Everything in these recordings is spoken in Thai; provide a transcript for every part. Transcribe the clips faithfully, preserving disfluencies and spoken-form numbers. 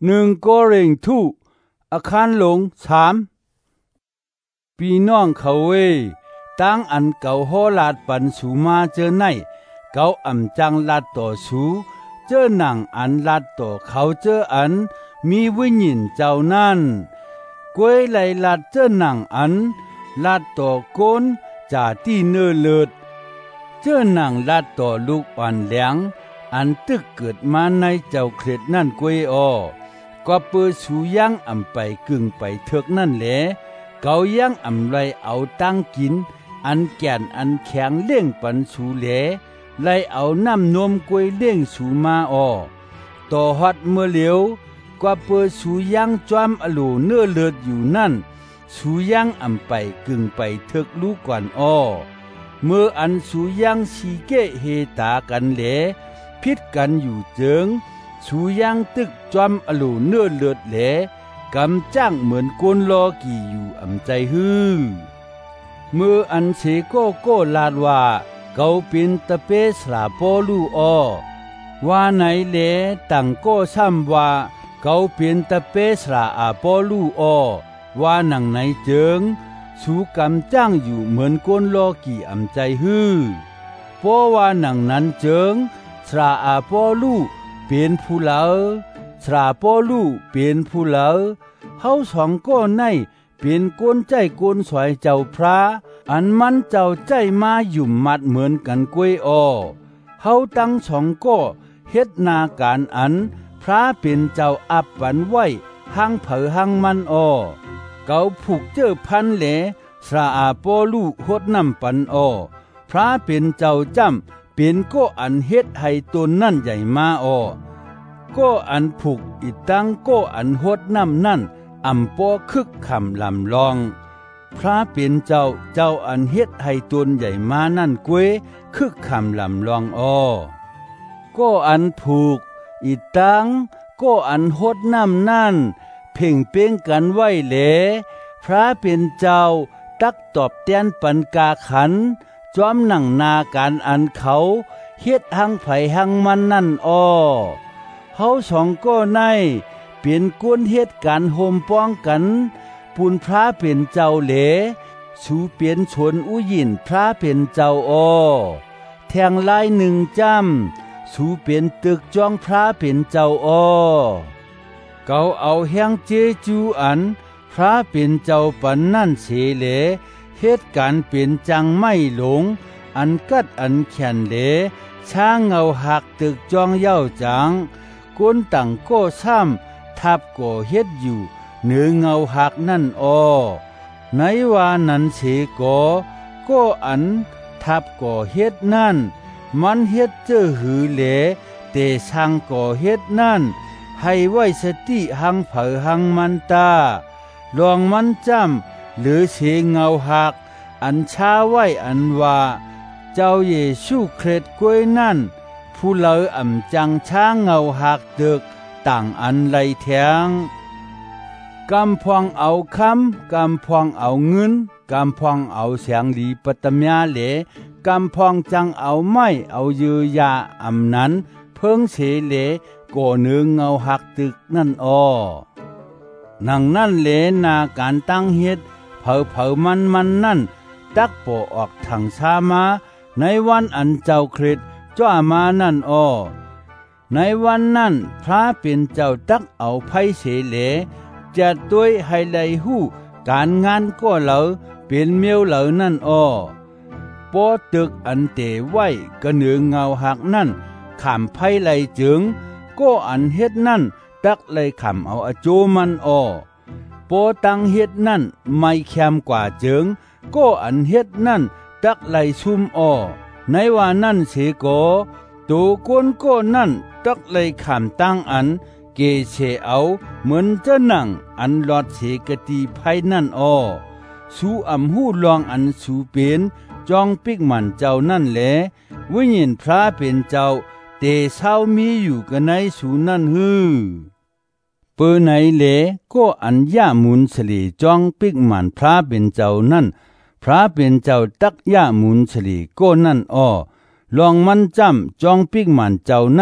หนึ่งโกรินทูอาคารหลงสามปีน้องเขาเวตั้งอันเก่าโหลาดปันสูมาเจอในเก่าอ่ำจังลาดต่อสูเจอหนังอันลาดต่อเขาเจออันมีวิญญาณเจ้านั่นกวยไหลลาดเจอหนังอันลาดต่อก้นจ่าที่เนื้อเลิดเจอหนังลาดต่อลูกอ่อนแหลงอันตึกเกิดมาในเจ้าเคล็ดนั่นกวยออก็เปิดสูยังอ่ำไปกึ่งไปเถิกนั่นแหละเกายังอ่ำไรเอาตั้งกินอันแก่นอันแข็งเลี้ยงปันสูแหลไล่เอาน้ำนมกวยเลี้ยงสูมาออต่อฮอดเมื่อเหลียวกว่าเปิดสูยังจอมอลูเนื้อเลือดอยู่นั่นสูยังอ่ำไปกึ่งไปเถิกลูกก่อนออเมื่ออันสูยังสีเกะเฮตากันแหลพิดกันอยู่เจิงสูยังตึกจอมอลูเนื้อเลือดแหลกำจ้างเหมือนกนลอกี่อยู่อ่ำใจฮื้อเมื่ออันเสโกโกลาดว่าเกาเป็นตะเปสลาปอลูออว่าไหนแหลตั้งก็ซ้ำว่าเกาเป็นตะเปสลาอาปอลูออว่าหนังไหนเจิงสูกำจ้างอยู่เหมือนกนลอกี่อ่ำใจฮื้อเพราะว่าหนังนั้นเจิงสลาอาปอลูเป็นผู้เหลาสลาปอลูเป็นผู้เหลาเฮาสองก็ในเป็นกนใจกนสวยเจ้าพระอันมันเจ้าใจมาหยุ่มมัดเหมือนกันกวยออเฮาตั้งสองก็เฮ็ดนาการอันพระเป็นเจ้าอับปันไว้หังเผอหังมันออเกาผูกเจอพันแหลสระอาปอลูหดน้ำปันออพระเป็นเจ้าจำเป็นก็อันเฮ็ดให้ตนนั่นใหญ่มาออก็อันผูกอีตั้งก็อันหดน้ำนั่นอำปอคึกคำลำลองพระเป็นเจ้าเจ้าอันเฮ็ดให้ตนใหญ่มานั่นกวยคึกคำลำลองอ้อก็อันผูกอีตั้งก็อันหดน้ำนั่นเพ่งเป้งกันไว้แหลพระเป็นเจ้าตักตอบแทนปันกาขันจอมหนังนาการอันเขาเฮ็ดหังไผหังมันนั่นอ้อเฮาสองก็ในเป็นกวนเฮ็ดการโฮมป้องกันปุนพระเป็นเจ้าเหลสูเปลี่ยนชนอุยินพระเป็นเจ้าอ้อแทงลายหนึ่งจำสูเปลี่ยนตึกจ้องพระเป็นเจ้าอ้อเกาเอาแห้งเจจูอันพระเป็นเจ้าปันนั่นเสเหลเหตุการณ์เป็นจังไม่หลงอันกัดอันแขนเหลช้างเงาหักตึกจ้องเย้าจังก้นตั้งก็ซ้ำทับก่อเฮ็ดอยู่เหนือเงาหักนั่นอ้อในว่านั้นเสก่อก็อันทับก่อเฮ็ดนั่นมันเฮ็ดเจอหือเหลแต่ช่างก่อเฮ็ดนั่นให้ไว้สติหังเผอหังมันตาลองมันจำหรือเสเงาหักอันช้าไว้อันว่าเจ้าเยซูคริสต์กวยนั่นผู้เลออ่ำจังช้างเงาหักตึกต่างอันไหลแทงกำพองเอาคำกำพองเอาเงินกำพองเอาเสียงหลีปตมยาเหลกำพองจังเอาไม้เอาเยือยาอำนั้นเพิ่งเสเหลก่อเนื้อเงาหักตึกนั่นอ้อนังนั่นเหลนาการตั้งเฮ็ดเผาเผามันมันนั่นตักโปออกทางชามาในวันอันเจ้าคริสต์จ้ามานั่นอ้อในวันนั้นพระเป็นเจ้าตักเอาไผ่เสเหลจะด้วยให้ไหลหู้การงานก็เหลาเป็นเมียวเหลานั่นอ้อปอตึกอันเตไว้กระเหนือเงาหักนั่นขามไผ่ไหลจึงก็อันเฮ็ดนั่นตักไหลขำเอาอโจมันอ้อปอตังเฮ็ดนั่นไม่แคมกว่าจึงก็อันเฮ็ดนั่นตักไหลซุ่มอ้อในว่านั่นเสโกตัวก้นก็นั่นตักไหลขามตั้งอันเกเชเอาเหมือนเจ้าหนังอันหลอดเสกตีไพ่นั่นอ้อสูอำหูลองอันสูเป็นจองปิกมันเจ้านั่นแหละวิญญาณพระเป็นเจ้าเตเศร้ามีอยู่กันในสูนั่นฮือเปิดไหนแหลก็อันย่ามุนสลีจองปิกมันพระเป็นเจ้านั่นพระเป็นเจ้าตักย่ามุนสลีก็นั่นอ้อลองมันจำจองปิกมันเจ้านั่น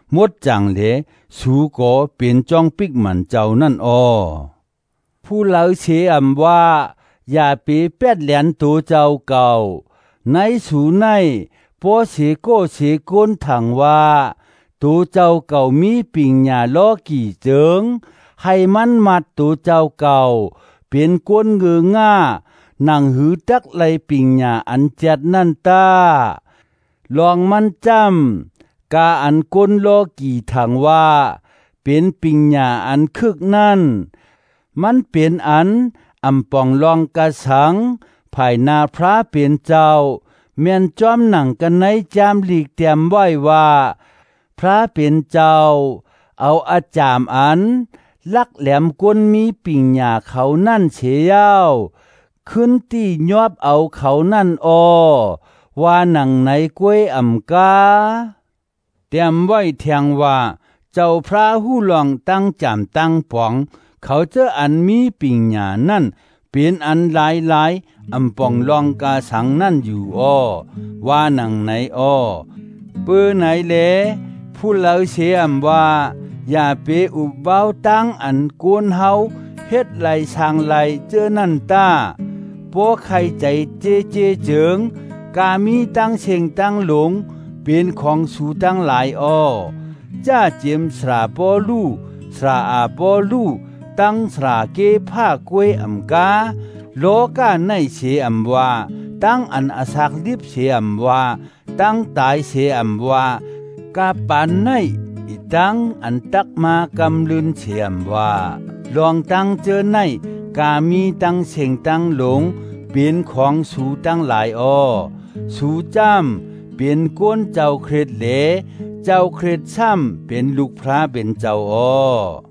มดจังเลสูก็เป็นจ้องปิกมันเจ้านั่นอ้อผู้เล่าเชอำว่าอย่าไปเป็ดแหลนตัวเจ้าเก่าในสูในพอเสโกเสก้นถังว่าตัวเจ้าเก่ามีปิงหญ้าล้อกี่เจิงให้มันมัดตัวเจ้าเก่าเป็นก้นเงือง่านั่งหือตักไหลปิงหญ้าอันเจ็ดนั่นตาลองมันจำกาอันก้นล้อกี่ถังว่าเป็นปิงหญ้าอันคึกนั่นมันเป็นอันอำปองลองกะสังภายนาพระเป็นเจ้าแม่นจอมหนังกันในจามหลีกเตรียมไว้ว่าพระเป็นเจ้าเอาอาจามอันลักแหลมก้นมีปิงหญ้าเขานั่นเฉยาวขึ้นตียอบเอาเขานั่นออว่าหนังในกล้วยอำกาเตรียมไว้แทงว่าเจ้าพระหู้ลองตั้งจามตั้งปองเขาเจออันมีปิงหญ้านั่นเป็นอันหลายหลายอำปองลองกาสังนั่นอยู่อ้อว่าหนังไหนอ้อเปื้อไหนแลผู้เล่าเสียมว่าอย่าไปอุบเว้าตั้งอันกวนเฮาเฮ็ดไหลสางไหลเจอนั่นตาพวกใครใจเจเจเจิงกามีตั้งเชงตั้งหลงเป็นของสูตั้งหลายอ้อจ้าเจียมสราปอลูสราอาปอลูตั้งสราเกผ้ากวยอำกาโลกาในเสียอำว่าตั้งอันอาศักลิบเสียอำว่าตั้งตายเสียอำว่ากาปานในอีตั้งอันตักมากำลืนเสียอำว่าลองตั้งเจอในกามีตั้งเสียงตั้งหลงเป็นของสูตั้งหลายอ้อสูจ้ำเป็นก้นเจ้าเคร็ดเหลเจ้าเคร็ดซ้ำเป็นลูกพระเป็นเจ้าอ้อ